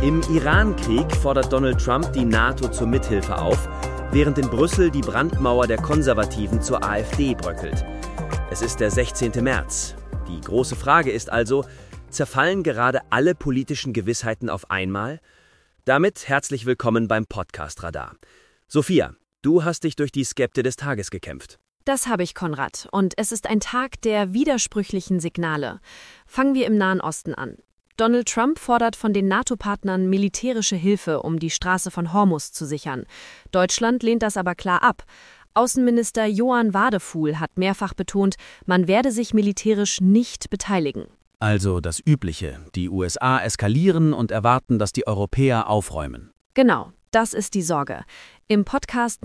Im Iran-Krieg fordert Donald Trump die NATO zur Mithilfe auf, während in Brüssel die Brandmauer der Konservativen zur AfD bröckelt. Es ist der 16. März. Die große Frage ist also, zerfallen gerade alle politischen Gewissheiten auf einmal? Damit herzlich willkommen beim Podcast Radar. Sophia, du hast dich durch die Skepte des Tages gekämpft. Das habe ich, Konrad. Und es ist ein Tag der widersprüchlichen Signale. Fangen wir im Nahen Osten an. Donald Trump fordert von den NATO-Partnern militärische Hilfe, um die Straße von Hormuz zu sichern. Deutschland lehnt das aber klar ab. Außenminister Johann Wadefuhl hat mehrfach betont, man werde sich militärisch nicht beteiligen. Also das Übliche. Die USA eskalieren und erwarten, dass die Europäer aufräumen. Genau, das ist die Sorge. Im Podcast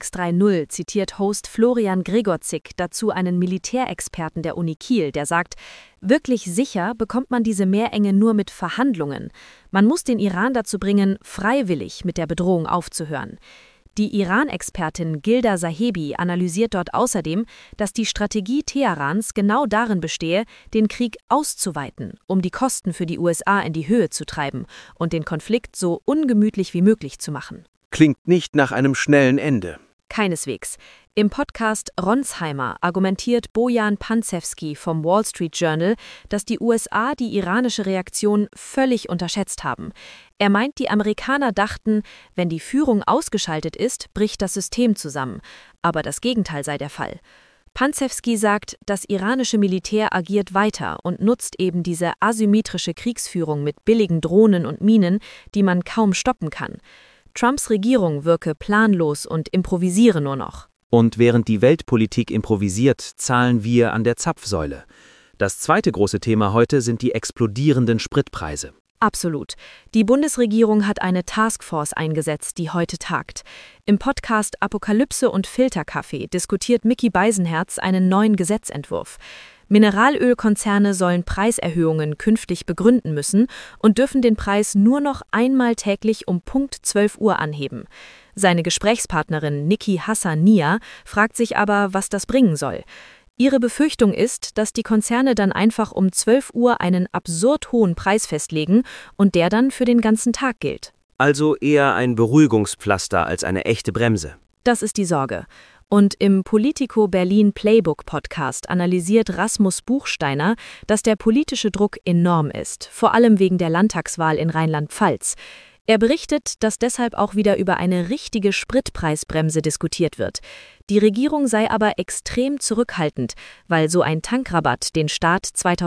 0630 zitiert Host Florian Gregorczyk dazu einen Militärexperten der Uni Kiel, der sagt, wirklich sicher bekommt man diese Meerenge nur mit Verhandlungen. Man muss den Iran dazu bringen, freiwillig mit der Bedrohung aufzuhören. Die Iran-Expertin Gilda Sahebi analysiert dort außerdem, dass die Strategie Teherans genau darin bestehe, den Krieg auszuweiten, um die Kosten für die USA in die Höhe zu treiben und den Konflikt so ungemütlich wie möglich zu machen. Klingt nicht nach einem schnellen Ende. Keineswegs. Im Podcast Ronsheimer argumentiert Bojan Pancewski vom Wall Street Journal, dass die USA die iranische Reaktion völlig unterschätzt haben. Er meint, die Amerikaner dachten, wenn die Führung ausgeschaltet ist, bricht das System zusammen. Aber das Gegenteil sei der Fall. Pancewski sagt, das iranische Militär agiert weiter und nutzt eben diese asymmetrische Kriegsführung mit billigen Drohnen und Minen, die man kaum stoppen kann. Trumps Regierung wirke planlos und improvisiere nur noch. Und während die Weltpolitik improvisiert, zahlen wir an der Zapfsäule. Das zweite große Thema heute sind die explodierenden Spritpreise. Absolut. Die Bundesregierung hat eine Taskforce eingesetzt, die heute tagt. Im Podcast Apokalypse und Filterkaffee diskutiert Micky Beisenherz einen neuen Gesetzentwurf. Mineralölkonzerne sollen Preiserhöhungen künftig begründen müssen und dürfen den Preis nur noch einmal täglich um Punkt 12 Uhr anheben. Seine Gesprächspartnerin Niki Hassania fragt sich aber, was das bringen soll. Ihre Befürchtung ist, dass die Konzerne dann einfach um 12 Uhr einen absurd hohen Preis festlegen und der dann für den ganzen Tag gilt. Also eher ein Beruhigungspflaster als eine echte Bremse. Das ist die Sorge. Und im Politico Berlin Playbook Podcast analysiert Rasmus Buchsteiner, dass der politische Druck enorm ist, vor allem wegen der Landtagswahl in Rheinland-Pfalz. Er berichtet, dass deshalb auch wieder über eine richtige Spritpreisbremse diskutiert wird. Die Regierung sei aber extrem zurückhaltend, weil so ein Tankrabatt den Staat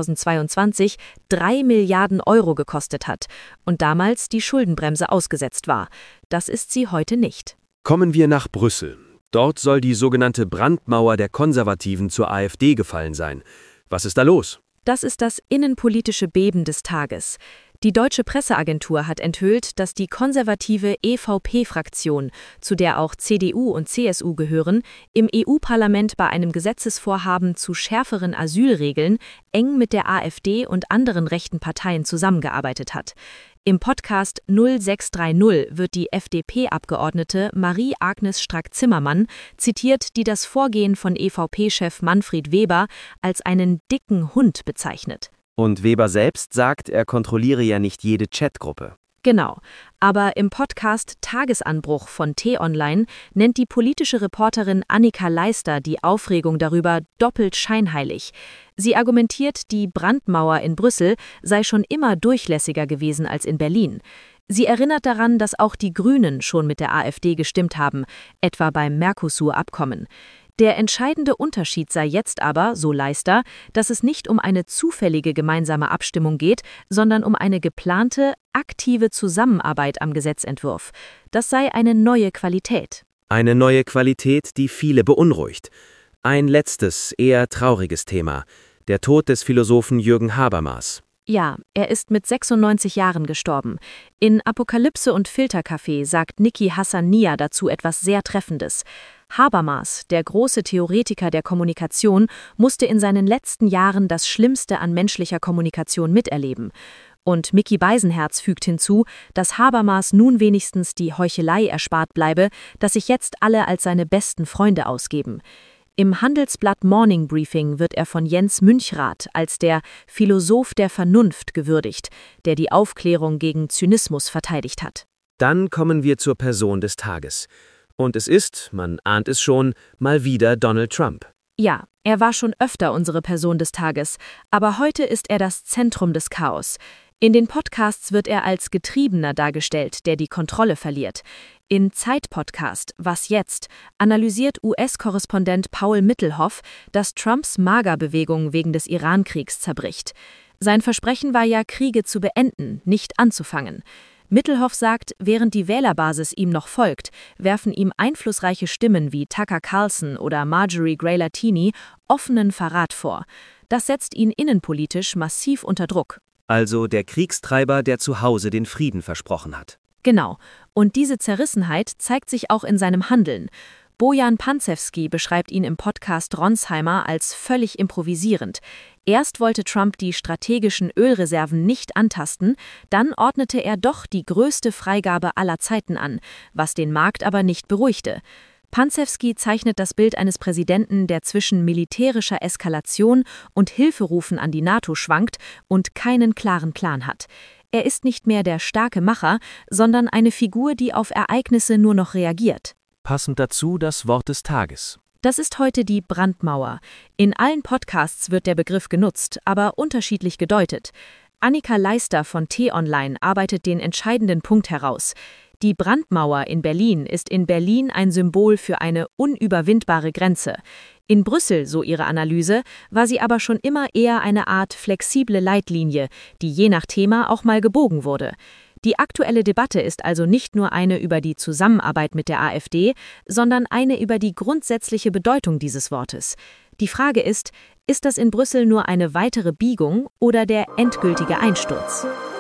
2022 3 Milliarden Euro gekostet hat und damals die Schuldenbremse ausgesetzt war. Das ist sie heute nicht. Kommen wir nach Brüssel. Dort soll die sogenannte Brandmauer der Konservativen zur AfD gefallen sein. Was ist da los? Das ist das innenpolitische Beben des Tages. Die Deutsche Presseagentur hat enthüllt, dass die konservative EVP-Fraktion, zu der auch CDU und CSU gehören, im EU-Parlament bei einem Gesetzesvorhaben zu schärferen Asylregeln eng mit der AfD und anderen rechten Parteien zusammengearbeitet hat. Im Podcast 0630 wird die FDP-Abgeordnete Marie-Agnes Strack-Zimmermann zitiert, die das Vorgehen von EVP-Chef Manfred Weber als einen dicken Hund bezeichnet. Und Weber selbst sagt, er kontrolliere ja nicht jede Chatgruppe. Genau, aber im Podcast Tagesanbruch von T-Online nennt die politische Reporterin Annika Leister die Aufregung darüber doppelt scheinheilig. Sie argumentiert, die Brandmauer in Brüssel sei schon immer durchlässiger gewesen als in Berlin. Sie erinnert daran, dass auch die Grünen schon mit der AfD gestimmt haben, etwa beim Mercosur-Abkommen. Der entscheidende Unterschied sei jetzt aber, so Leister, dass es nicht um eine zufällige gemeinsame Abstimmung geht, sondern um eine geplante, aktive Zusammenarbeit am Gesetzentwurf. Das sei eine neue Qualität. Eine neue Qualität, die viele beunruhigt. Ein letztes, eher trauriges Thema: der Tod des Philosophen Jürgen Habermas. Ja, er ist mit 96 Jahren gestorben. In Apokalypse und Filterkaffee sagt Niki Hassania dazu etwas sehr Treffendes. Habermas, der große Theoretiker der Kommunikation, musste in seinen letzten Jahren das Schlimmste an menschlicher Kommunikation miterleben. Und Micky Beisenherz fügt hinzu, dass Habermas nun wenigstens die Heuchelei erspart bleibe, dass sich jetzt alle als seine besten Freunde ausgeben. Im Handelsblatt Morning Briefing wird er von Jens Münchrath als der Philosoph der Vernunft gewürdigt, der die Aufklärung gegen Zynismus verteidigt hat. Dann kommen wir zur Person des Tages. Und es ist, man ahnt es schon, mal wieder Donald Trump. Ja, er war schon öfter unsere Person des Tages, aber heute ist er das Zentrum des Chaos. In den Podcasts wird er als Getriebener dargestellt, der die Kontrolle verliert. In Zeit-Podcast Was jetzt analysiert US-Korrespondent Paul Mittelhoff, dass Trumps MAGA-Bewegung wegen des Iran-Kriegs zerbricht. Sein Versprechen war ja, Kriege zu beenden, nicht anzufangen. Mittelhoff sagt, während die Wählerbasis ihm noch folgt, werfen ihm einflussreiche Stimmen wie Tucker Carlson oder Marjorie Gray-Latini offenen Verrat vor. Das setzt ihn innenpolitisch massiv unter Druck. Also der Kriegstreiber, der zu Hause den Frieden versprochen hat. Genau. Und diese Zerrissenheit zeigt sich auch in seinem Handeln. Bojan Pančevský beschreibt ihn im Podcast Ronsheimer als völlig improvisierend. Erst wollte Trump die strategischen Ölreserven nicht antasten, dann ordnete er doch die größte Freigabe aller Zeiten an, was den Markt aber nicht beruhigte. Pančevský zeichnet das Bild eines Präsidenten, der zwischen militärischer Eskalation und Hilferufen an die NATO schwankt und keinen klaren Plan hat. Er ist nicht mehr der starke Macher, sondern eine Figur, die auf Ereignisse nur noch reagiert. Passend dazu das Wort des Tages. Das ist heute die Brandmauer. In allen Podcasts wird der Begriff genutzt, aber unterschiedlich gedeutet. Annika Leister von T-Online arbeitet den entscheidenden Punkt heraus. Die Brandmauer in Berlin ist in Berlin ein Symbol für eine unüberwindbare Grenze. In Brüssel, so ihre Analyse, war sie aber schon immer eher eine Art flexible Leitlinie, die je nach Thema auch mal gebogen wurde. Die aktuelle Debatte ist also nicht nur eine über die Zusammenarbeit mit der AfD, sondern eine über die grundsätzliche Bedeutung dieses Wortes. Die Frage ist das in Brüssel nur eine weitere Biegung oder der endgültige Einsturz?